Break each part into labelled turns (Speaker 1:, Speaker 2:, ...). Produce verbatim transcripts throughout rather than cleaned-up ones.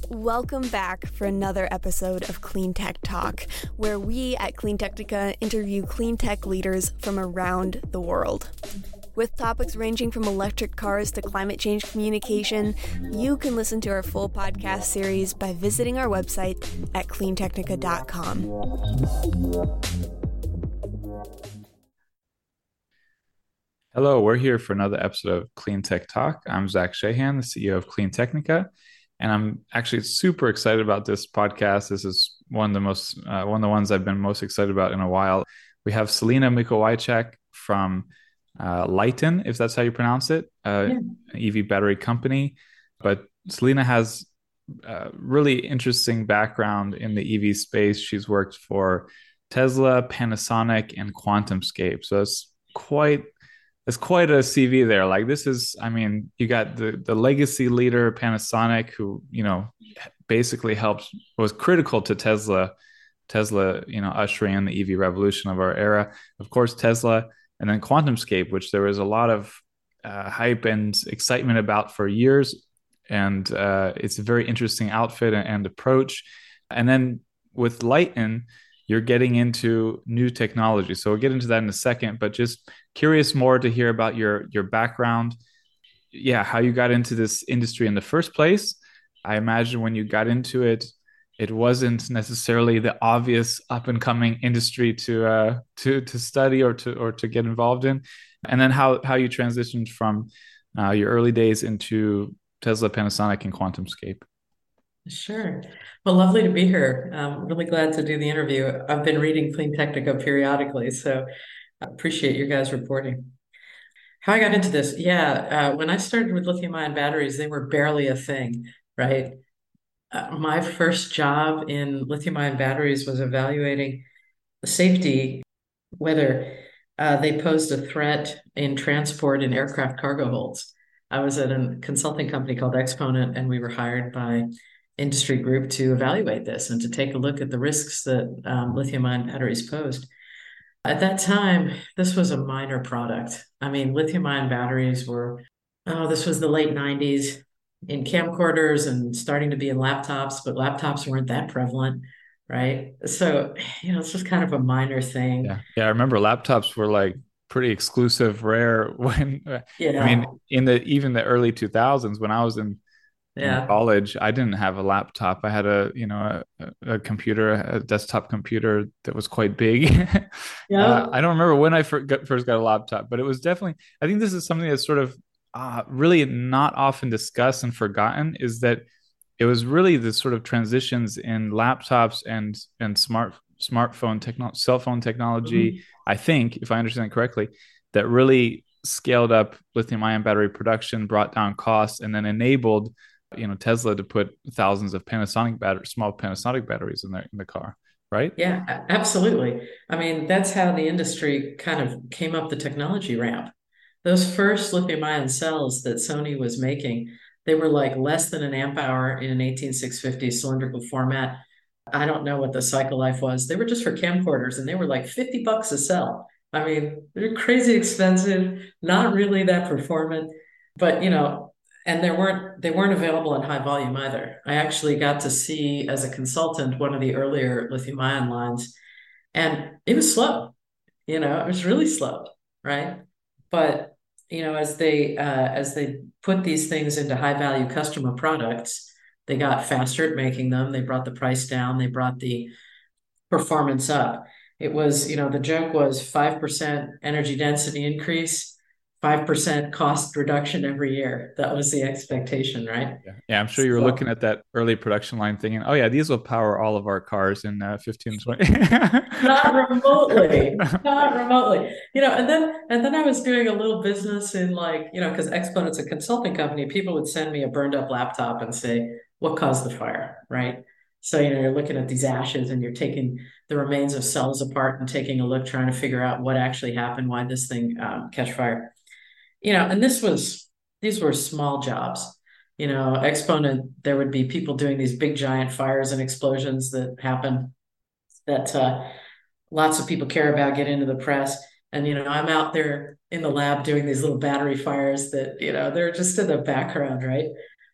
Speaker 1: Welcome back for another episode of Clean Tech Talk, where we at Clean Technica interview clean tech leaders from around the world. With topics ranging from electric cars to climate change communication, you can listen to our full podcast series by visiting our website at clean technica dot com.
Speaker 2: Hello, we're here for another episode of Clean Tech Talk. I'm Zach Shahan, the C E O of Clean Technica, and I'm actually super excited about this podcast. This is one of the most uh, one of the ones I've been most excited about in a while. We have Selena Mikołajczak from uh, Lyten, if that's how you pronounce it, uh,
Speaker 3: Yeah.
Speaker 2: an E V battery company. But Selena has a really interesting background in the E V space. She's worked for Tesla, Panasonic, and QuantumScape. So it's quite it's quite a C V there. Like this is, I mean, you got the the legacy leader Panasonic, who you know basically helped was critical to Tesla, Tesla, you know, ushering in the E V revolution of our era. Of course, Tesla, and then QuantumScape, which there was a lot of uh, hype and excitement about for years, and uh, it's a very interesting outfit and, and approach. And then with Lyten, you're getting into new technology. So we'll get into that in a second, but just curious more to hear about your your background. Yeah, how you got into this industry in the first place. I imagine when you got into it, it wasn't necessarily the obvious up and coming industry to uh, to to study or to or to get involved in. And then how how you transitioned from uh, your early days into Tesla, Panasonic, and QuantumScape.
Speaker 3: Sure. Well, lovely to be here. I'm really glad to do the interview. I've been reading Clean Technica periodically, so I appreciate your guys reporting. How I got into this, yeah, uh, when I started with lithium-ion batteries, they were barely a thing, right? Uh, my first job in lithium-ion batteries was evaluating the safety, whether uh, they posed a threat in transport and aircraft cargo holds. I was at a consulting company called Exponent, and we were hired by industry group to evaluate this and to take a look at the risks that um, lithium-ion batteries posed. At that time, this was a minor product. I mean, lithium-ion batteries were, oh, this was the late nineties in camcorders and starting to be in laptops, but laptops weren't that prevalent, right? So, you know, it's just kind of a minor thing.
Speaker 2: Yeah. Yeah. I remember laptops were like pretty exclusive, rare when, I
Speaker 3: Yeah,
Speaker 2: mean, in the even the early two thousands when I was in in
Speaker 3: yeah,
Speaker 2: college, I didn't have a laptop. I had a, you know, a, a computer, a desktop computer that was quite big. uh,
Speaker 3: yeah.
Speaker 2: I don't remember when I fir- got, first got a laptop, but it was definitely, I think this is something that's sort of uh, really not often discussed and forgotten is that it was really the sort of transitions in laptops and and smart smartphone technology, cell phone technology.
Speaker 3: Mhm.
Speaker 2: I think, if I understand correctly, that really scaled up lithium ion battery production, brought down costs, and then enabled you know Tesla to put thousands of Panasonic batteries, small Panasonic batteries in their in the car, right?
Speaker 3: Yeah, a- absolutely. I mean, that's how the industry kind of came up the technology ramp. Those first lithium-ion cells that Sony was making, they were like less than an amp hour in an eighteen six fifty cylindrical format. I don't know what the cycle life was. They were just for camcorders and they were like fifty bucks a cell. I mean, they're crazy expensive, not really that performant, but you know, and there weren't they weren't available in high volume either. I actually got to see as a consultant one of the earlier lithium ion lines, and it was slow. You know, it was really slow, right? But you know, as they uh, as they put these things into high value customer products, they got faster at making them. They brought the price down. They brought the performance up. It was, you know, the joke was five percent energy density increase, five percent cost reduction every year. That was the expectation, right?
Speaker 2: Yeah, yeah. I'm sure you were looking
Speaker 3: So
Speaker 2: at that early production line, thinking, "Oh yeah, these will power all of our cars in uh, fifteen, twenty."
Speaker 3: not remotely, not remotely. You know, and then and then I was doing a little business in like, you know, because Exponent's a consulting company, people would send me a burned up laptop and say, what caused the fire, right? So, you know, you're looking at these ashes and you're taking the remains of cells apart and taking a look, trying to figure out what actually happened, why this thing um, catch fire. You know, and this was these were small jobs. You know, Exponent, there would be people doing these big giant fires and explosions that happen that uh, lots of people care about, get into the press. And, you know, I'm out there in the lab doing these little battery fires that, you know, they're just in the background, right?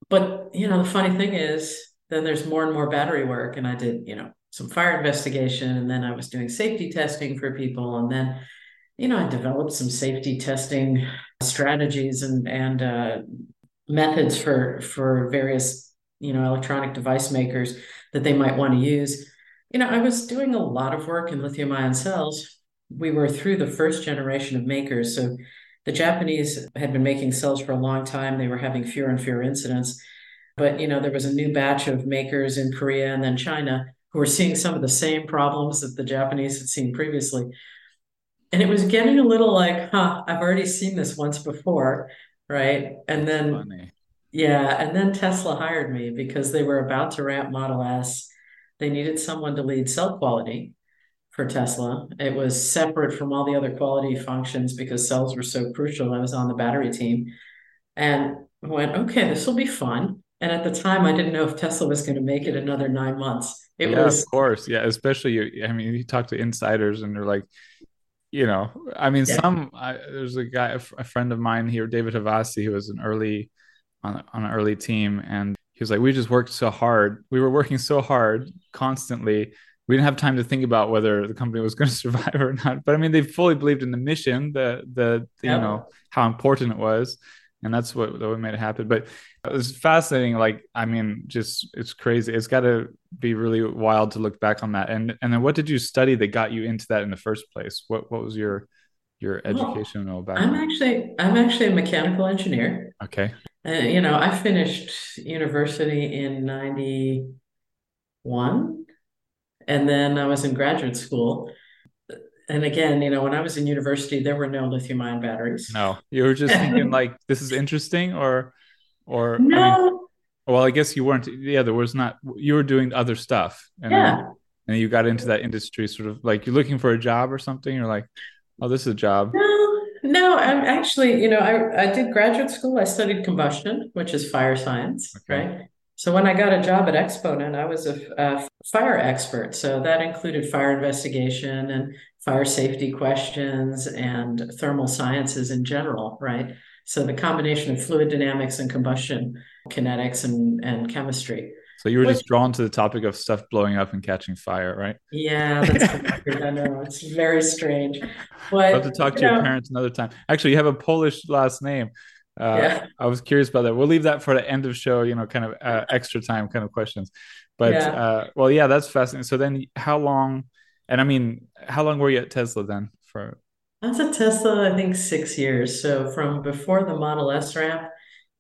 Speaker 3: But, you know, the funny thing is, then there's more and more battery work. And I did, you know, some fire investigation. And then I was doing safety testing for people. And then, you know, I developed some safety testing strategies and, and, uh, methods for, for various, you know, electronic device makers that they might want to use. You know, I was doing a lot of work in lithium ion cells. We were through the first generation of makers. So the Japanese had been making cells for a long time. They were having fewer and fewer incidents. But, you know, there was a new batch of makers in Korea and then China who were seeing some of the same problems that the Japanese had seen previously. And it was getting a little like, huh, I've already seen this once before, right? And then,
Speaker 2: Funny.
Speaker 3: yeah, and then Tesla hired me because they were about to ramp Model S. They needed someone to lead cell quality for Tesla. It was separate from all the other quality functions because cells were so crucial. I was on the battery team and I went, okay, this will be fun. And at the time, I didn't know if Tesla was going to make it another nine months. It
Speaker 2: Yeah, of
Speaker 3: was,
Speaker 2: course. Yeah, especially you. I mean, you talk to insiders and they're like, you know, I mean,
Speaker 3: yeah,
Speaker 2: some I, there's a guy, a, f- a friend of mine here, David Havasi, who was an early on on an early team, and he was like, we just worked so hard. We were working so hard constantly. We didn't have time to think about whether the company was going to survive or not. But I mean, they fully believed in the mission, the the you
Speaker 3: yeah.
Speaker 2: know how important it was, and that's what that what made it happen. But it was fascinating. Like, I mean, just it's crazy. It's got to be really wild to look back on that. And and then what did you study that got you into that in the first place? What what was your your
Speaker 3: Well,
Speaker 2: educational
Speaker 3: I'm
Speaker 2: background?
Speaker 3: actually I'm actually a mechanical engineer.
Speaker 2: Okay.
Speaker 3: Uh, you know, I finished university in ninety-one, and then I was in graduate school. And again, you know, when I was in university, there were no lithium ion batteries.
Speaker 2: No, you were just thinking like this is interesting, or or I mean,
Speaker 3: No,
Speaker 2: well, I guess you weren't. Yeah, there was not. You were doing other stuff, and then
Speaker 3: yeah.
Speaker 2: and you got into that industry, sort of like you're looking for a job or something. You're like, oh, this is a job.
Speaker 3: No, no, I'm actually, you know, I, I did graduate school. I studied combustion, which is fire science,
Speaker 2: Okay.
Speaker 3: right? So when I got a job at Exponent, I was a, a fire expert. So that included fire investigation and fire safety questions and thermal sciences in general, right? So the combination of fluid dynamics and combustion kinetics and, and chemistry,
Speaker 2: So you were
Speaker 3: which,
Speaker 2: just drawn to the topic of stuff blowing up and catching fire, right?
Speaker 3: yeah, that's kind of weird. I know it's very strange,
Speaker 2: I'll have to
Speaker 3: but
Speaker 2: talk
Speaker 3: you
Speaker 2: to your
Speaker 3: know,
Speaker 2: parents another time. Actually, you have a Polish last name. Uh,
Speaker 3: yeah,
Speaker 2: I was curious about that. We'll leave that for the end of show, you know, kind of uh, extra time kind of questions. But
Speaker 3: yeah.
Speaker 2: uh, well, yeah, that's fascinating. So then, how long? And I mean, how long were you at Tesla then? For
Speaker 3: I was at Tesla, I think six years. So from before the Model S ramp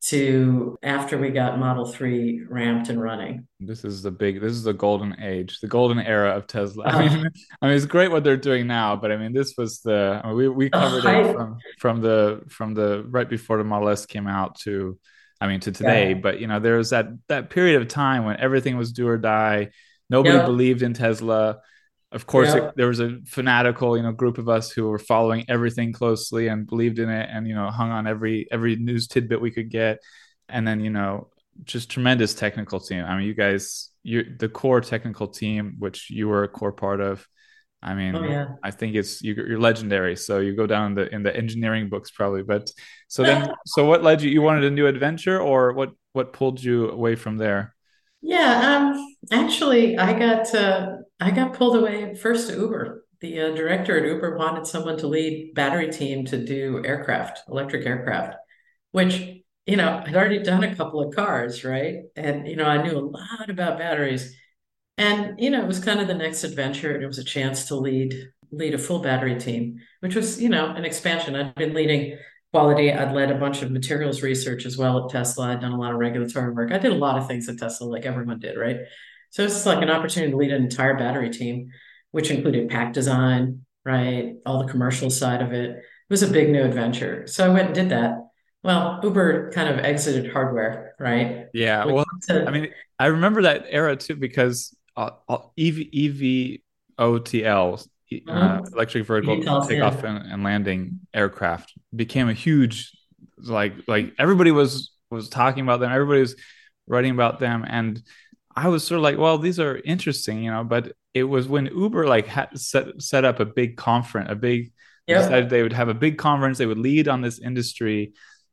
Speaker 3: to after we got Model three ramped and running.
Speaker 2: this is the big, this is the golden age, the golden era of Tesla. I
Speaker 3: Uh,
Speaker 2: mean, I mean, it's great what they're doing now, but I mean, this was the I mean, we we
Speaker 3: the
Speaker 2: covered it
Speaker 3: height,
Speaker 2: from from the from the right before the Model S came out to, I mean, to today.
Speaker 3: yeah.
Speaker 2: But you know, there was that that period of time when everything was do or die. Nobody
Speaker 3: Yep,
Speaker 2: believed in Tesla. Of course, it,
Speaker 3: yep.
Speaker 2: there was a fanatical, you know, group of us who were following everything closely and believed in it, and you know, hung on every every news tidbit we could get. And then, you know, just tremendous technical team. I mean, you guys, you the core technical team, which you were a core part of. I
Speaker 3: Oh
Speaker 2: mean,
Speaker 3: yeah.
Speaker 2: I think it's you, you're legendary. So you go down in the in the engineering books probably. But so then, so what led you? You wanted a new adventure, or what? What pulled you away from there?
Speaker 3: Yeah, um, actually I got uh I got pulled away first to Uber. The uh, director at Uber wanted someone to lead battery team to do aircraft, electric aircraft, which, you know, I'd already done a couple of cars, right? And, you know, I knew a lot about batteries. And, you know, it was kind of the next adventure. And it was a chance to lead lead a full battery team, which was, you know, an expansion. I'd been leading quality. I'd led a bunch of materials research as well at Tesla. I'd done a lot of regulatory work. I did a lot of things at Tesla, like everyone did, right? So it's like an opportunity to lead an entire battery team, which included pack design, right? All the commercial side of it. It was a big new adventure. So I went and did that. Well, Uber kind of exited hardware, right?
Speaker 2: Yeah,
Speaker 3: Which
Speaker 2: well, I
Speaker 3: to,
Speaker 2: mean, I remember that era too because uh, uh, E V E V O T L, uh,
Speaker 3: Mhm.
Speaker 2: electric vertical
Speaker 3: Details,
Speaker 2: takeoff
Speaker 3: yeah.
Speaker 2: and, and landing aircraft, became a huge, like like everybody was was talking about them, everybody was writing about them, and I was sort of like, well, these are interesting, you know. But it was when Uber like had set set up a big conference, a big, they decided
Speaker 3: Yep.
Speaker 2: they would have a big conference, they would lead on this industry,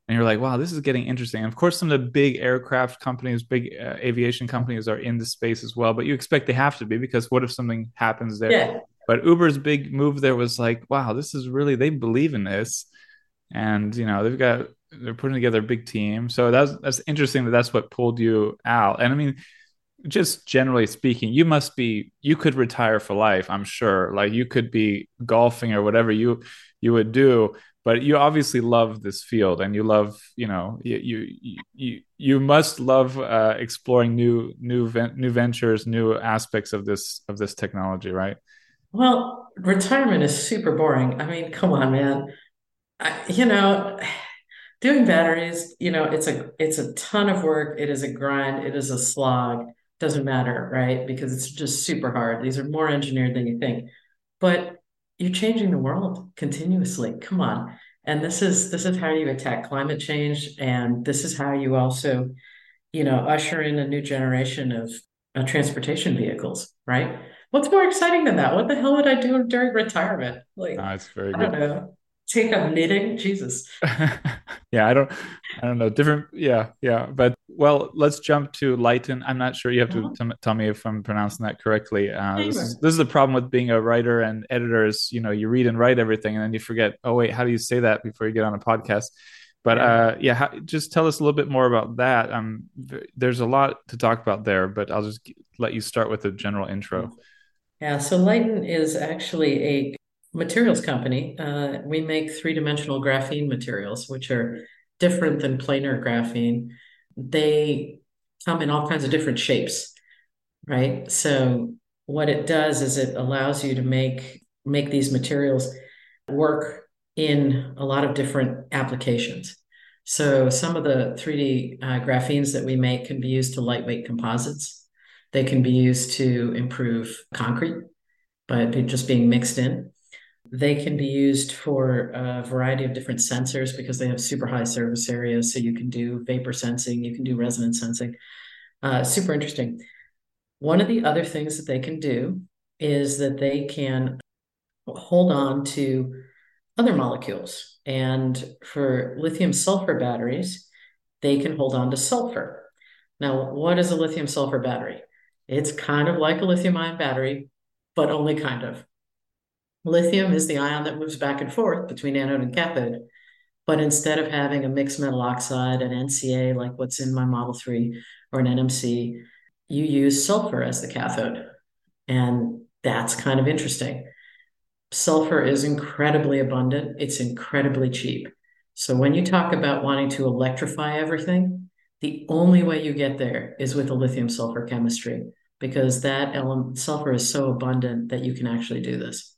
Speaker 2: and you're like, wow, this is getting interesting. And of course, some of the big aircraft companies, big uh, aviation companies are in the space as well, but you expect they have to be, because what if something happens there?
Speaker 3: Yeah.
Speaker 2: But Uber's big move there was like, wow, this is really, they believe in this. And, you know, they've got, they're putting together a big team. So that's, that's interesting that that's what pulled you out. And I mean, just generally speaking, you must be, you could retire for life, I'm sure. Like you could be golfing or whatever you you would do, but you obviously love this field, and you love, you know, you you you, you must love uh, exploring new new new ventures, new aspects of this of this technology, right?
Speaker 3: Well, retirement is super boring. I mean, come on, man. I, you know, doing batteries, you know, it's a it's a ton of work. It is a grind. It is a slog. Doesn't matter, right? Because it's just super hard. These are more engineered than you think. But you're changing the world continuously. Come on. And this is this is how you attack climate change, and this is how you also, you know, usher in a new generation of uh, transportation vehicles, right? What's more exciting than that? What the hell would I do during retirement? Like,
Speaker 2: Uh, it's very
Speaker 3: I don't
Speaker 2: good.
Speaker 3: know, take up knitting? Jesus.
Speaker 2: Yeah, I don't, I don't know. Different, yeah, yeah. But well, let's jump to Lighten. I'm not sure. You have to
Speaker 3: Uh-huh.
Speaker 2: t- tell me if I'm pronouncing that correctly. Uh, this is
Speaker 3: Anyway,
Speaker 2: this is the problem with being a writer and editor is, you know, you read and write everything, and then you forget. Oh wait, how do you say that before you get on a podcast? But
Speaker 3: yeah.
Speaker 2: uh, yeah, how, just tell us a little bit more about that. Um, th- there's a lot to talk about there, but I'll just g- let you start with a general intro.
Speaker 3: Yeah, so Lighten is actually a materials company. Uh, we make three-dimensional graphene materials, which are different than planar graphene. They come in all kinds of different shapes, right? So what it does is it allows you to make make these materials work in a lot of different applications. So some of the three D uh, graphenes that we make can be used to lightweight composites. They can be used to improve concrete by just being mixed in. They can be used for a variety of different sensors because they have super high surface areas. So you can do vapor sensing, you can do resonance sensing. Uh, super interesting. One of the other things that they can do is that they can hold on to other molecules. And for lithium sulfur batteries, they can hold on to sulfur. Now, what is a lithium sulfur battery? It's kind of like a lithium ion battery, but only kind of. Lithium is the ion that moves back and forth between anode and cathode. But instead of having a mixed metal oxide, an N C A, like what's in my Model three, or an N M C, you use sulfur as the cathode. And that's kind of interesting. Sulfur is incredibly abundant, it's incredibly cheap. So when you talk about wanting to electrify everything, the only way you get there is with a lithium sulfur chemistry because that element sulfur is so abundant that you can actually do this.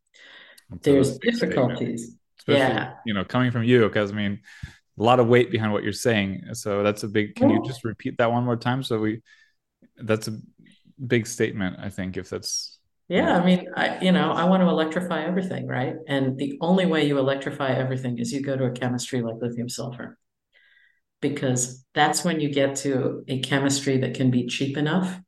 Speaker 2: So that's a
Speaker 3: There's
Speaker 2: big statement,
Speaker 3: difficulties.
Speaker 2: especially,
Speaker 3: Yeah.
Speaker 2: you know, coming from you, because I mean, a lot of weight behind what you're saying. So that's a big, can you
Speaker 3: Well,
Speaker 2: just repeat that one more time? So we, that's a big statement, I think, if that's, yeah.
Speaker 3: yeah, I mean, I, you know, I want to electrify everything, right? And the only way you electrify everything is you go to a chemistry like lithium sulfur, because that's when you get to a chemistry that can be cheap enough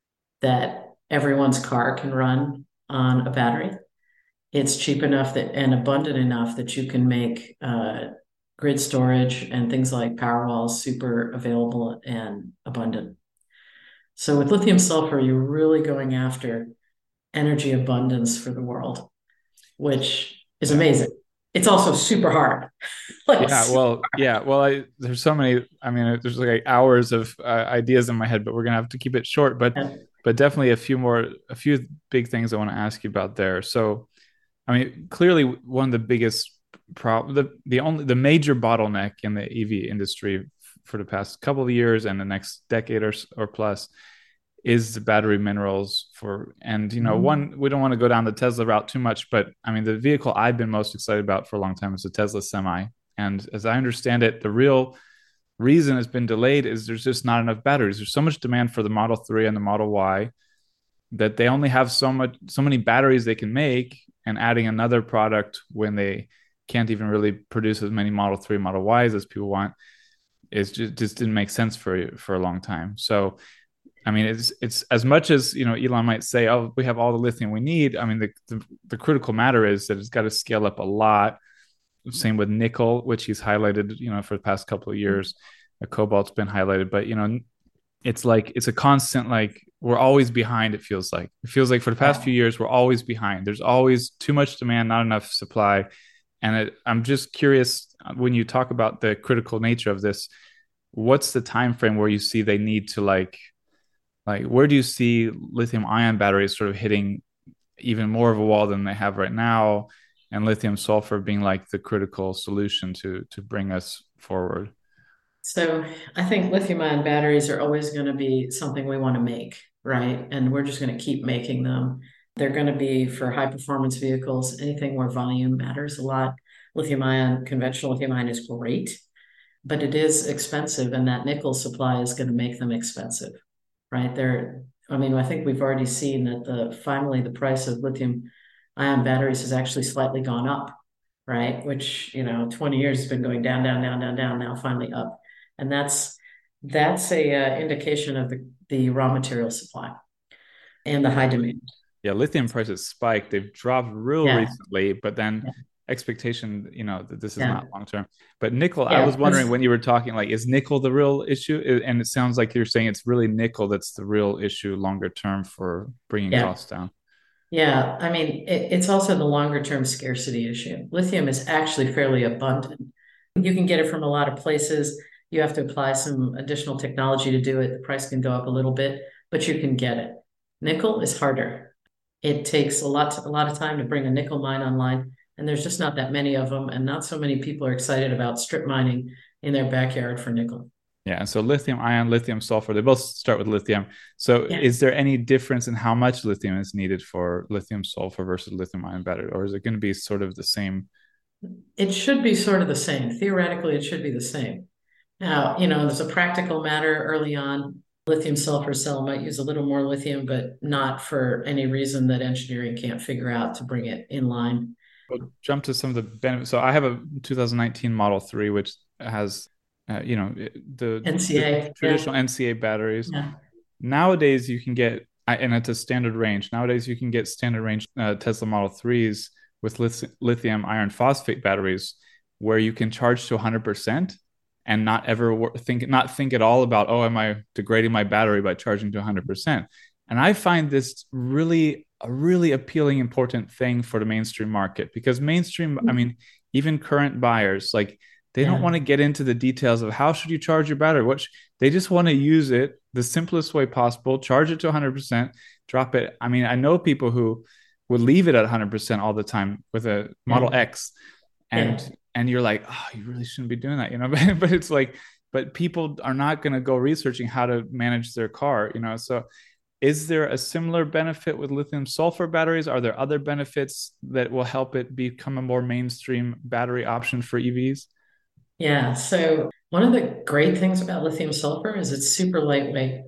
Speaker 3: that everyone's car can run on a battery. It's cheap enough that and abundant enough that you can make uh, grid storage and things like Powerwall super available and abundant. So with lithium sulfur, you're really going after energy abundance for the world, which is
Speaker 2: Yeah.
Speaker 3: amazing. It's also super hard. Like,
Speaker 2: Yeah, well, yeah, well, I there's so many. I mean, there's like hours of uh, ideas in my head, but we're gonna have to keep it short. But, but definitely a few more, a few big things I want to ask you about there. So, I mean, clearly one of the biggest problem, the the only the major bottleneck in the E V industry for the past couple of years and the next decade or or plus is the battery minerals for, and you know, one, we don't want to go down the Tesla route too much, but I mean, the vehicle I've been most excited about for a long time is the Tesla Semi. And as I understand it, the real reason it's been delayed is there's just not enough batteries. There's so much demand for the Model three and the Model Y that they only have so much, so many batteries they can make, and adding another product when they can't even really produce as many Model three, Model Ys as people want is just, just didn't make sense for for a long time. So I mean, it's it's as much as, you know, Elon might say, "Oh, we have all the lithium we need." I mean, the the, the critical matter is that it's got to scale up a lot, same with nickel, which he's highlighted, you know, for the past couple of years. The cobalt's been highlighted, but you know, it's like it's a constant, like we're always behind. It feels like it feels like for the past
Speaker 3: Yeah.
Speaker 2: few years we're always behind. There's always too much demand, not enough supply. And it, I'm just curious, when you talk about the critical nature of this, what's the time frame where you see they need to like like where do you see lithium ion batteries sort of hitting even more of a wall than they have right now, and lithium sulfur being like the critical solution to to bring us forward?
Speaker 3: So I think lithium ion batteries are always going to be something we want to make, right? And we're just going to keep making them. They're going to be for high performance vehicles, anything where volume matters a lot. Lithium ion, conventional lithium ion is great, but it is expensive, and that nickel supply is going to make them expensive, right? They're, I mean, I think we've already seen that the finally the price of lithium ion batteries has actually slightly gone up, right? Which, you know, twenty years has been going down, down, down, down, down, now finally up. And that's that's a uh, indication of the, the raw material supply and the high demand.
Speaker 2: Yeah, lithium prices spiked. They've dropped real
Speaker 3: Yeah,
Speaker 2: recently, but then
Speaker 3: yeah,
Speaker 2: expectation, you know, that this is
Speaker 3: yeah,
Speaker 2: not long term. But nickel, I was
Speaker 3: yeah.
Speaker 2: wondering
Speaker 3: That's
Speaker 2: when you were talking, like, is nickel the real issue? And it sounds like you're saying it's really nickel that's the real issue longer term for bringing
Speaker 3: yeah,
Speaker 2: costs down.
Speaker 3: yeah. I mean, it, it's also the longer term scarcity issue. Lithium is actually fairly abundant. You can get it from a lot of places. You have to apply some additional technology to do it. The price can go up a little bit, but you can get it. Nickel is harder. It takes a lot, a lot of time to bring a nickel mine online, and there's just not that many of them, and not so many people are excited about strip mining in their backyard for nickel.
Speaker 2: Yeah, and so lithium ion, lithium sulfur, they both start with lithium. So
Speaker 3: Yeah,
Speaker 2: is there any difference in how much lithium is needed for lithium sulfur versus lithium ion battery, or is it going to be sort of the same?
Speaker 3: it should be sort of the same. Theoretically, it should be the same. Now, you know, there's a practical matter early on. Lithium sulfur cell might use a little more lithium, but not for any reason that engineering can't figure out to bring it in line.
Speaker 2: We'll jump to some of the benefits. So I have a two thousand nineteen Model three, which has, uh, you know, the, the
Speaker 3: N C A, yeah,
Speaker 2: traditional N C A batteries.
Speaker 3: yeah,
Speaker 2: Nowadays, you can get, and it's a standard range. Nowadays, you can get standard range uh, Tesla Model threes with lithium iron phosphate batteries, where you can charge to one hundred percent and not ever think, not think at all about, oh, am I degrading my battery by charging to one hundred percent? And I find this really a really appealing, important thing for the mainstream market, because mainstream, I mean, even current buyers, like they don't
Speaker 3: yeah,
Speaker 2: want to get into the details of how should you charge your battery. What sh- they just want to use it the simplest way possible, charge it to one hundred percent, drop it. I mean, I know people who would leave it at one hundred percent all the time with a Model
Speaker 3: yeah,
Speaker 2: X,
Speaker 3: yeah.
Speaker 2: and and you're like, oh, you really shouldn't be doing that, you know. But, but it's like, but people are not going to go researching how to manage their car, you know. So is there a similar benefit with lithium sulfur batteries? Are there other benefits that will help it become a more mainstream battery option for E Vs?
Speaker 3: Yeah. So one of the great things about lithium sulfur is it's super lightweight.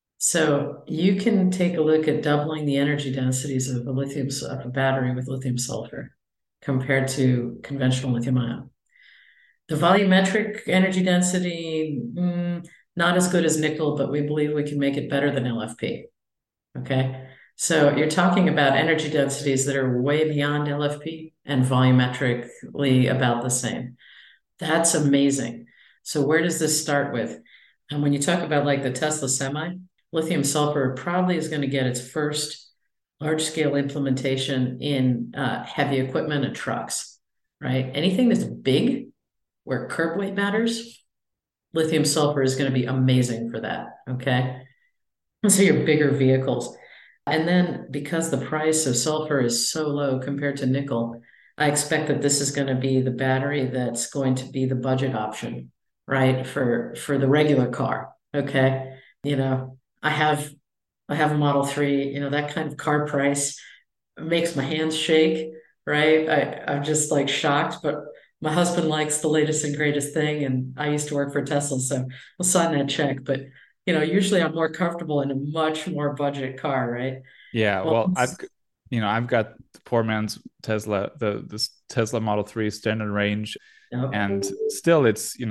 Speaker 3: So you can take a look at doubling the energy densities of a lithium of a battery with lithium sulfur compared to conventional lithium ion. The volumetric energy density, mm, not as good as nickel, but we believe we can make it better than L F P. Okay. So you're talking about energy densities that are way beyond L F P and volumetrically about the same. That's amazing. So where does this start with? And when you talk about like the Tesla Semi, lithium sulfur probably is going to get its first large scale implementation in uh, heavy equipment and trucks, right? Anything that's big, where curb weight matters, lithium sulfur is going to be amazing for that. Okay. And so your bigger vehicles. And then because the price of sulfur is so low compared to nickel, I expect that this is going to be the battery that's going to be the budget option, right? For for the regular car. Okay. You know, I have I have a Model three, you know, that kind of car price makes my hands shake, right? I, I'm just like shocked, but my husband likes the latest and greatest thing, and I used to work for Tesla, so we'll sign that check. But you know, usually I'm more comfortable in a much more budget car, right?
Speaker 2: Yeah,
Speaker 3: Well,
Speaker 2: well, I've you know I've got the poor man's Tesla, the this Tesla Model three standard range,
Speaker 3: no.
Speaker 2: and still it's you know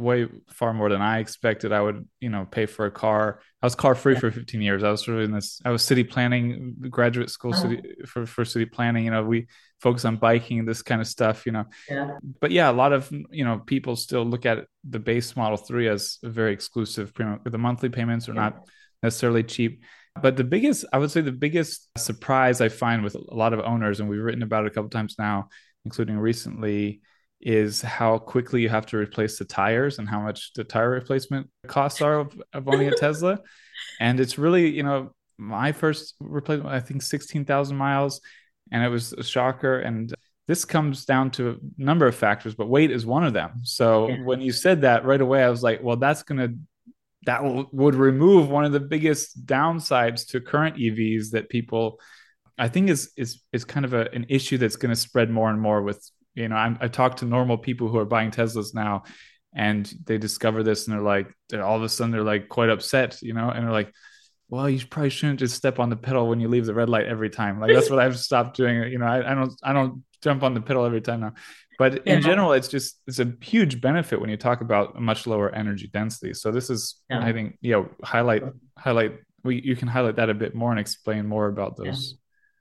Speaker 2: way far more than I expected. I would, you know, pay for a car. I was car free
Speaker 3: Yeah.
Speaker 2: for fifteen years. I was sort of in this, I was city planning, graduate school city
Speaker 3: Oh,
Speaker 2: for, for city planning. You know, we focus on biking, this kind of stuff, you know.
Speaker 3: yeah.
Speaker 2: But yeah, a lot of, you know, people still look at the base Model three as a very exclusive premium. The monthly payments are
Speaker 3: Yeah.
Speaker 2: not necessarily cheap. But the biggest, I would say the biggest surprise I find with a lot of owners, and we've written about it a couple times now, including recently, is how quickly you have to replace the tires and how much the tire replacement costs are of, of owning a Tesla. And it's really, you know, my first replacement, I think sixteen thousand miles, and it was a shocker. And this comes down to a number of factors, but weight is one of them. So
Speaker 3: Yeah.
Speaker 2: when you said that right away, I was like, well, that's going to that w- would remove one of the biggest downsides to current E Vs that people I think is is is kind of a, an issue that's going to spread more and more with, you know, I'm, I talk to normal people who are buying Teslas now, and they discover this and they're like, they're all of a sudden they're like quite upset, you know, and they're like, well, you probably shouldn't just step on the pedal when you leave the red light every time. Like that's what I've stopped doing. You know, I, I don't I don't jump on the pedal every time now. But in
Speaker 3: Yeah.
Speaker 2: general, it's just it's a huge benefit when you talk about a much lower energy density. So this is, I
Speaker 3: Yeah.
Speaker 2: think, you know, highlight highlight we you can highlight that a bit more and explain more about
Speaker 3: Yeah.
Speaker 2: those.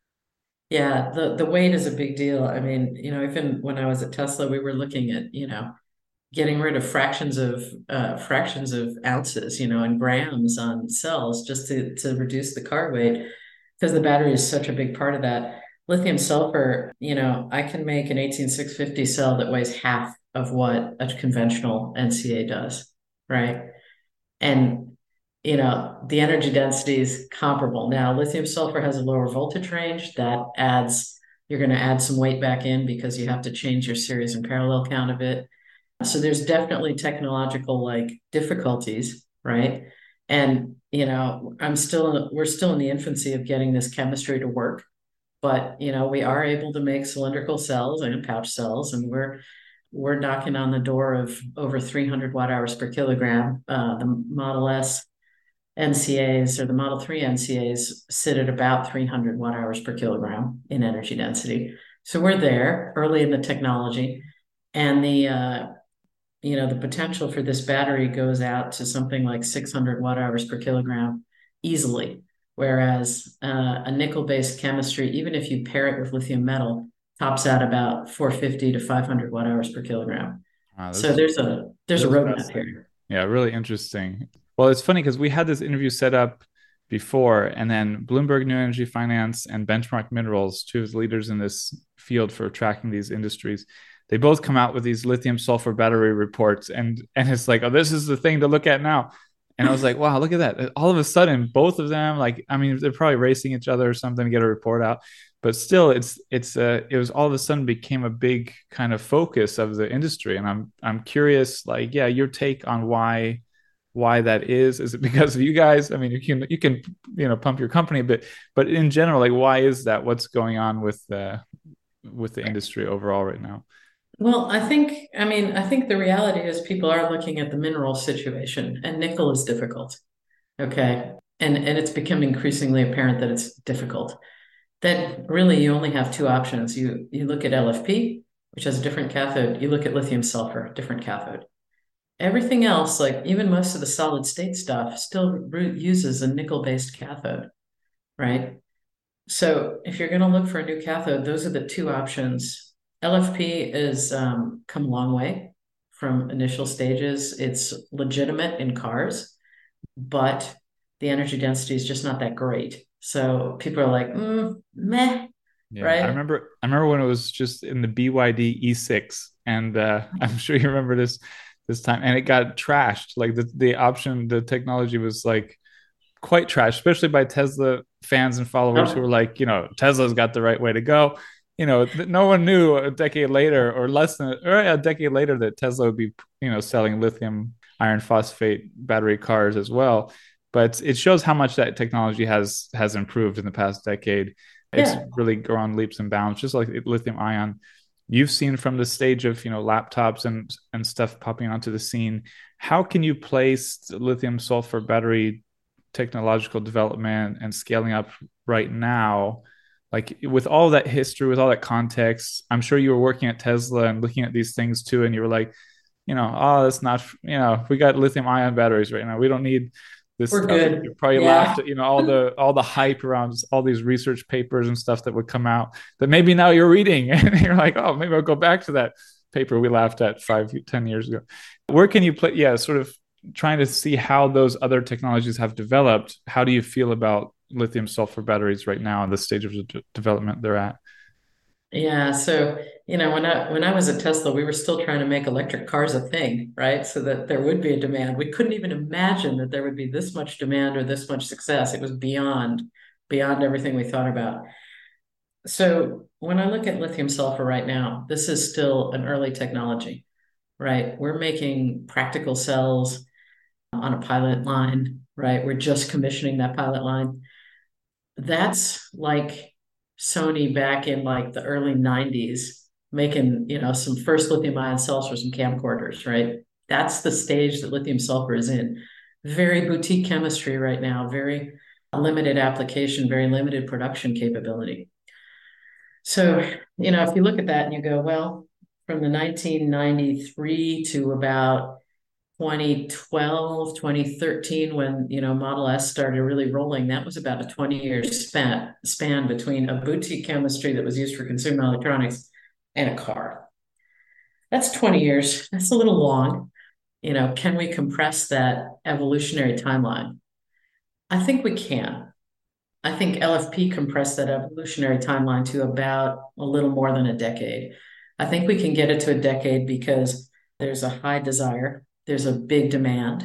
Speaker 3: Yeah, the the weight is a big deal. I mean, you know, even when I was at Tesla, we were looking at, you know, getting rid of fractions of uh, fractions of ounces, you know, and grams on cells just to to reduce the car weight because the battery is such a big part of that. Lithium sulfur, you know, I can make an eighteen six fifty cell that weighs half of what a conventional N C A does, right? And you know, the energy density is comparable. Now, lithium sulfur has a lower voltage range that adds, you're going to add some weight back in because you have to change your series and parallel count of it. So there's definitely technological like difficulties, right? And you know, I'm still we're still in the infancy of getting this chemistry to work, but you know, we are able to make cylindrical cells and pouch cells, and we're we're knocking on the door of over three hundred watt hours per kilogram. Uh, the Model S N C As or the Model three N C As sit at about three hundred watt hours per kilogram in energy density. So we're there early in the technology, and the uh, you know, the potential for this battery goes out to something like six hundred watt hours per kilogram easily. Whereas uh, a nickel-based chemistry, even if you pair it with lithium metal, tops out about four hundred fifty to five hundred watt hours per kilogram.
Speaker 2: Wow,
Speaker 3: So
Speaker 2: that's
Speaker 3: there's a there's a
Speaker 2: that's
Speaker 3: roadmap
Speaker 2: fascinating.
Speaker 3: here.
Speaker 2: Yeah, really interesting. Well, it's funny because we had this interview set up before, and then Bloomberg New Energy Finance and Benchmark Minerals, two of the leaders in this field for tracking these industries, they both come out with these lithium sulfur battery reports, and and it's like, oh, this is the thing to look at now. And I was like, wow, look at that. All of a sudden, both of them, like, I mean, they're probably racing each other or something to get a report out. But still, it's it's uh, it was all of a sudden became a big kind of focus of the industry. And I'm I'm curious, like, yeah, your take on why why that is. Is it because of you guys? I mean, you can you can you know pump your company a bit, but in general, like, why is that? What's going on with the with the industry overall right now?
Speaker 3: Well, I think, I mean, I think the reality is people are looking at the mineral situation, and nickel is difficult. Okay. And and it's become increasingly apparent that it's difficult. That really you only have two options. You you look at L F P, which has a different cathode. You look at lithium sulfur, different cathode. Everything else, like even most of the solid state stuff, still re- uses a nickel-based cathode, right? So if you're going to look for a new cathode, those are the two options. L F P is um, come a long way from initial stages. It's legitimate in cars, but the energy density is just not that great. So people are like, mm, meh,
Speaker 2: Yeah, I
Speaker 3: right?
Speaker 2: remember I remember when it was just in the B Y D E six, and uh, I'm sure you remember this this time, and it got trashed. Like the the option, the technology was like quite trashed, especially by Tesla fans and followers who were
Speaker 3: Nope.
Speaker 2: like, you know, Tesla's got the right way to go. You know, no one knew a decade later, or less than, or a decade later, that Tesla would be, you know, selling lithium iron phosphate battery cars as well. But it shows how much that technology has has improved in the past decade. It's
Speaker 3: Yeah.
Speaker 2: really grown leaps and bounds, just like lithium ion. You've seen from the stage of, you know, laptops and and stuff popping onto the scene. How can you place lithium sulfur battery technological development and scaling up right now, like with all that history, with all that context? I'm sure you were working at Tesla and looking at these things too, and you were like, you know, oh, that's not, you know, we got lithium ion batteries right now. We don't need this
Speaker 3: We're
Speaker 2: stuff. You
Speaker 3: good.
Speaker 2: probably laughed
Speaker 3: Yeah.
Speaker 2: at, you know, all the all the hype around all these research papers and stuff that would come out that maybe now you're reading and you're like, oh, maybe I'll go back to that paper we laughed at five, ten years ago. Where can you play? Yeah, sort of trying to see how those other technologies have developed. How do you feel about lithium sulfur batteries right now and the stage of de- development they're at?
Speaker 3: Yeah, so you know, when I when I was at Tesla, we were still trying to make electric cars a thing, right? So that there would be a demand. We couldn't even imagine that there would be this much demand or this much success. It was beyond beyond everything we thought about. So when I look at lithium sulfur right now, this is still an early technology, right? We're making practical cells on a pilot line, right? We're just commissioning that pilot line. That's like Sony back in like the early nineties making, you know, some first lithium ion cells for some camcorders, right? That's the stage that lithium sulfur is in. Very boutique chemistry right now, very limited application, very limited production capability. So, you know, if you look at that and you go, well, from the nineteen ninety-three to about twenty twelve, twenty thirteen, when, you know, Model S started really rolling, that was about a twenty year span, span between a boutique chemistry that was used for consumer electronics and a car. That's twenty years. That's a little long. You know, can we compress that evolutionary timeline? I think we can. I think L F P compressed that evolutionary timeline to about a little more than a decade. I think we can get it to a decade because there's a high desire, there's a big demand,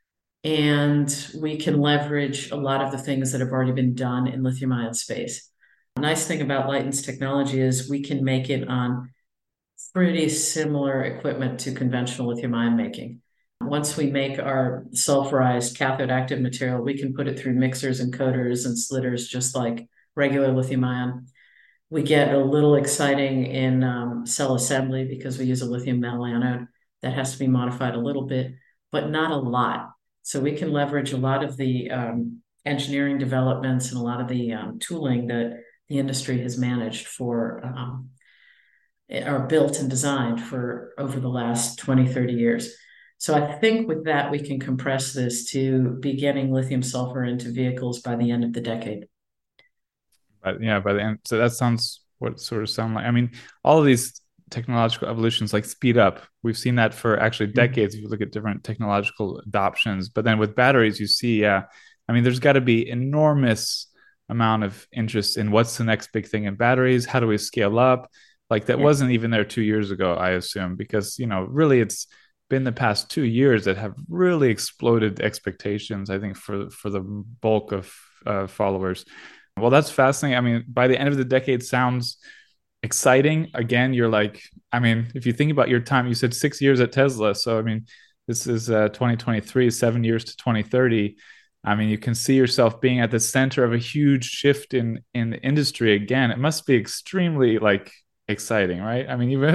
Speaker 3: and we can leverage a lot of the things that have already been done in lithium ion space. The nice thing about Lyten's technology is we can make it on pretty similar equipment to conventional lithium ion making. Once we make our sulfurized cathode active material, we can put it through mixers and coaters and slitters just like regular lithium ion. We get a little exciting in um, cell assembly because we use a lithium metal anode that has to be modified a little bit, but not a lot. So we can leverage a lot of the um, engineering developments and a lot of the um, tooling that the industry has managed for um, are built and designed for over the last twenty, thirty years. So I think with that, we can compress this to be getting lithium sulfur into vehicles by the end of the decade.
Speaker 2: But yeah, by the end, so that sounds what sort of sound like. I mean, all of these technological evolutions like speed up. We've seen that for actually decades. If you look at different technological adoptions, but then with batteries, you see, yeah, I mean, there's got to be enormous amount of interest in what's the next big thing in batteries. How do we scale up? Like that
Speaker 3: Yeah.
Speaker 2: wasn't even there two years ago, I assume, because you know, really, it's been the past two years that have really exploded expectations. I think for for the bulk of uh, followers. Well, that's fascinating. I mean, by the end of the decade sounds exciting. Again, you're like, I mean, if you think about your time, you said six years at Tesla. So, I mean, this is uh, twenty twenty-three, seven years to twenty thirty. I mean, you can see yourself being at the center of a huge shift in in the industry again. It must be extremely like exciting, right? I mean, even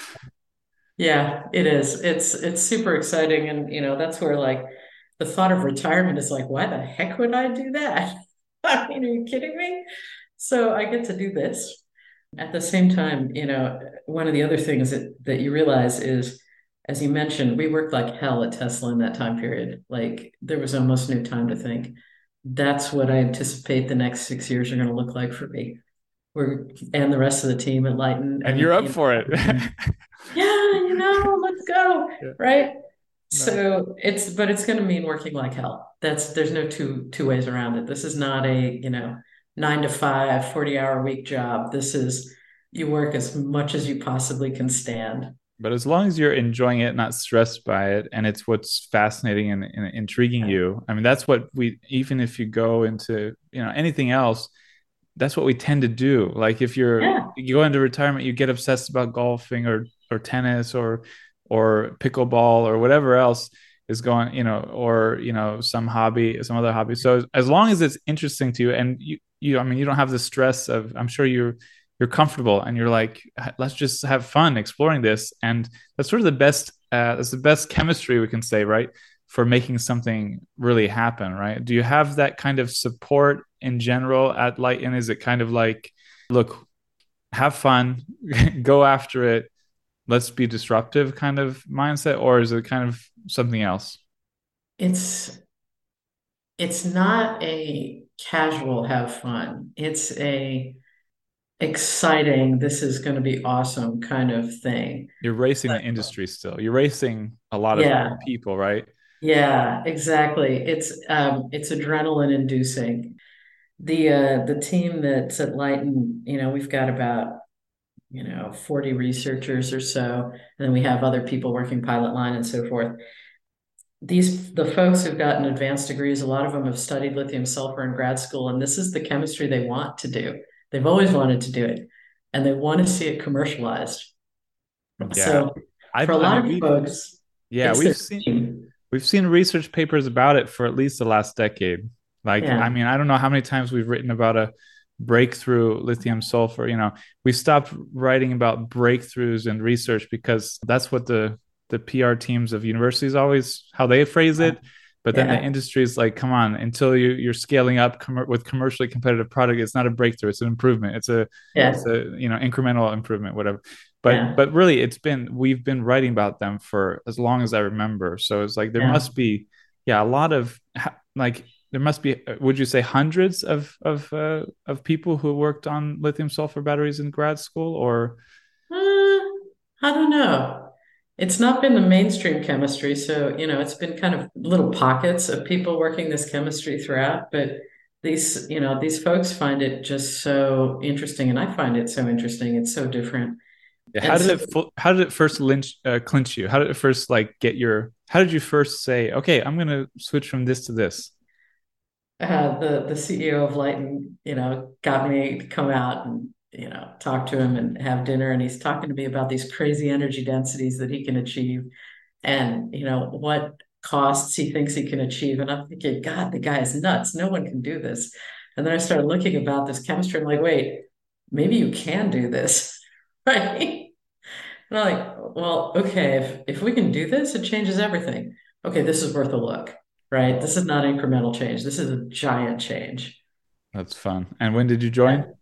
Speaker 3: Yeah, it is. It's it's super exciting, and you know that's where like the thought of retirement is like, why the heck would I do that? I mean, are you kidding me? So I get to do this. At the same time, you know, one of the other things that that you realize is, as you mentioned, we worked like hell at Tesla in that time period. Like there was almost no time to think. That's what I anticipate the next six years are going to look like for me. We're and the rest of the team at Lyten,
Speaker 2: and
Speaker 3: and
Speaker 2: you're up
Speaker 3: you
Speaker 2: for
Speaker 3: know,
Speaker 2: it.
Speaker 3: yeah, you know, let's go,
Speaker 2: Yeah,
Speaker 3: right?
Speaker 2: no.
Speaker 3: So it's, but it's going to mean working like hell. That's, there's no two two ways around it. This is not a, you know, nine to five, forty hour week job. This is you work as much as you possibly can stand.
Speaker 2: But as long as you're enjoying it, not stressed by it, and it's what's fascinating and, and intriguing you, I mean, that's what we, even if you go into, you know, anything else, that's what we tend to do. Like if you're,
Speaker 3: Yeah.
Speaker 2: you go into retirement, you get obsessed about golfing or, or tennis or, or pickleball or whatever else is going, you know, or, you know, some hobby, some other hobby. So as long as it's interesting to you and you, you, I mean, you don't have the stress of, I'm sure you're, you're comfortable and you're like, let's just have fun exploring this. And that's sort of the best, uh, that's the best chemistry we can say, right? For making something really happen, right? Do you have that kind of support in general at Lyten? Is it kind of like, look, have fun, go after it, let's be disruptive kind of mindset, or is it kind of something else?
Speaker 3: It's it's not a casual have fun. It's a exciting, this is going to be awesome kind of thing.
Speaker 2: You're racing the industry still. You're racing a lot of
Speaker 3: Yeah,
Speaker 2: people, right?
Speaker 3: yeah, exactly. It's um it's adrenaline inducing. The uh the team that's at Lighten, you know, we've got about, you know, forty researchers or so, and then we have other people working pilot line and so forth. These the folks who've gotten advanced degrees, a lot of them have studied lithium sulfur in grad school, and this is the chemistry they want to do. They've always wanted to do it, and they want to see it commercialized.
Speaker 2: Yeah.
Speaker 3: So for
Speaker 2: I've,
Speaker 3: a
Speaker 2: I
Speaker 3: lot
Speaker 2: mean,
Speaker 3: of
Speaker 2: we,
Speaker 3: folks,
Speaker 2: yeah,
Speaker 3: it's their
Speaker 2: we've seen,
Speaker 3: dream.
Speaker 2: we've seen research papers about it for at least the last decade. Like, I
Speaker 3: Yeah,
Speaker 2: mean, I don't know how many times we've written about a breakthrough lithium sulfur. You know, we stopped writing about breakthroughs in research because that's what the the P R teams of universities always how they phrase it. But then the
Speaker 3: yeah,
Speaker 2: industry is like, come on, until you you're scaling up com- with commercially competitive product, it's not a breakthrough, it's an improvement. It's a
Speaker 3: yeah,
Speaker 2: it's a you know incremental improvement, whatever. But
Speaker 3: yeah,
Speaker 2: but really, it's been we've been writing about them for as long as I remember. So it's like there
Speaker 3: yeah.
Speaker 2: must be yeah a lot of like there must be would you say hundreds of of uh, of people who worked on lithium sulfur batteries in grad school or
Speaker 3: Uh, I don't know. It's not been the mainstream chemistry, so you know, it's been kind of little pockets of people working this chemistry throughout, but these, you know, these folks find it just so interesting, and I find it so interesting. It's so different.
Speaker 2: how
Speaker 3: And
Speaker 2: did
Speaker 3: so
Speaker 2: it how did it first lynch uh, clinch you? How did it first like get your how did you first say, okay, I'm gonna switch from this to this?
Speaker 3: uh, the the C E O of Lighten, you know, got me to come out and, you know, talk to him and have dinner, and he's talking to me about these crazy energy densities that he can achieve, and you know what costs he thinks he can achieve. And I'm thinking, God, the guy is nuts. No one can do this. And then I started looking about this chemistry. I'm like, wait, maybe you can do this, right? And I'm like, well, okay, if if we can do this, it changes everything. Okay, this is worth a look, right? This is not incremental change. This is a giant change.
Speaker 2: That's fun. And when did you
Speaker 3: Yeah.
Speaker 2: join?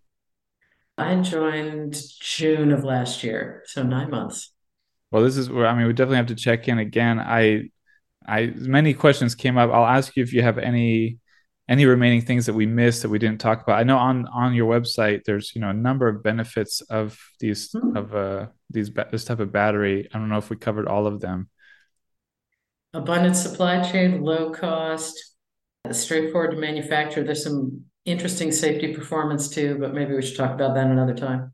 Speaker 3: I joined June of last year, so nine months.
Speaker 2: Well, this is where I mean we definitely have to check in again. I I many questions came up. I'll ask you if you have any any remaining things that we missed that we didn't talk about. I know on on your website there's you know a number of benefits of these
Speaker 3: Hmm.
Speaker 2: of uh these this type of battery. I don't know if we covered all of them.
Speaker 3: Abundant supply chain, low cost, straightforward to manufacture. There's some interesting safety performance too, but maybe we should talk about that another time.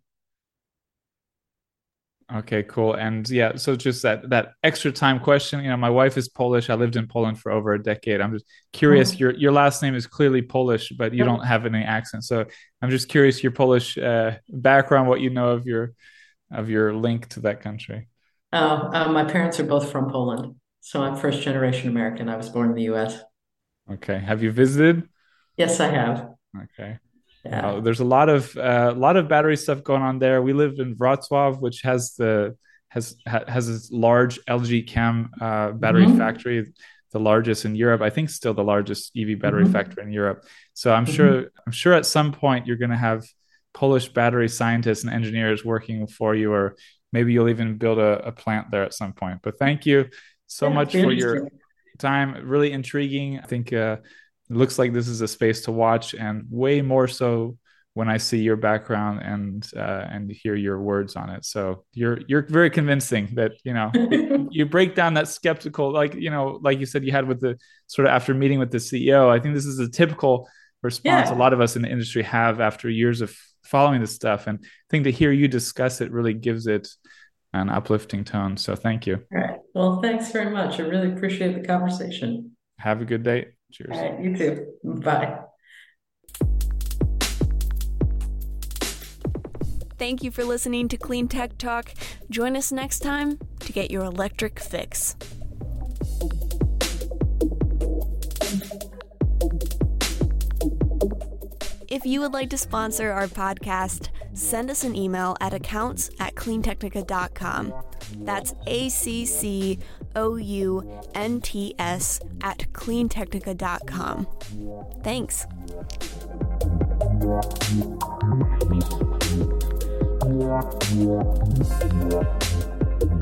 Speaker 2: Okay, cool. And yeah, so just that that extra time question. You know, my wife is Polish. I lived in Poland for over a decade. I'm just curious.
Speaker 3: Oh,
Speaker 2: Your your last name is clearly Polish, but you don't
Speaker 3: yep.
Speaker 2: have any accent. So I'm just curious your Polish uh, background, what you know of your of your link to that country.
Speaker 3: Oh, uh, my parents are both from Poland, so I'm first generation American. I was born in the U S.
Speaker 2: Okay. Have you visited?
Speaker 3: Yes, I have.
Speaker 2: Okay. Well,
Speaker 3: Yeah.
Speaker 2: there's a lot of a uh, lot of battery stuff going on there. We live in Wrocław, which has the has ha, has this large L G Chem uh, battery
Speaker 3: Hmm.
Speaker 2: factory, the largest in Europe. I think still the largest E V battery
Speaker 3: Hmm.
Speaker 2: factory in Europe. So I'm
Speaker 3: Hmm.
Speaker 2: sure I'm sure at some point you're going to have Polish battery scientists and engineers working for you, or maybe you'll even build a, a plant there at some point. But thank you so
Speaker 3: Yeah, it'd
Speaker 2: much
Speaker 3: be
Speaker 2: for your
Speaker 3: interesting.
Speaker 2: time. Really intriguing. I think uh, it looks like this is a space to watch, and way more so when I see your background and uh, and hear your words on it. So you're you're very convincing that you know it, you break down that skeptical, like you know, like you said you had with the sort of after meeting with the C E O. I think this is a typical response a
Speaker 3: Yeah.
Speaker 2: lot of us in the industry have after years of following this stuff, and I think to hear you discuss it really gives it an uplifting tone. So thank you.
Speaker 3: All right. Well, thanks very much. I really appreciate the conversation.
Speaker 2: Have a good day.
Speaker 3: All
Speaker 2: Cheers.
Speaker 3: right. You too. Bye.
Speaker 1: Thank you for listening to Clean Tech Talk. Join us next time to get your electric fix. If you would like to sponsor our podcast, send us an email at accounts at cleantechnica dot com. That's A C C O U N T S at cleantechnica dot com. Thanks.
Speaker 4: Yeah.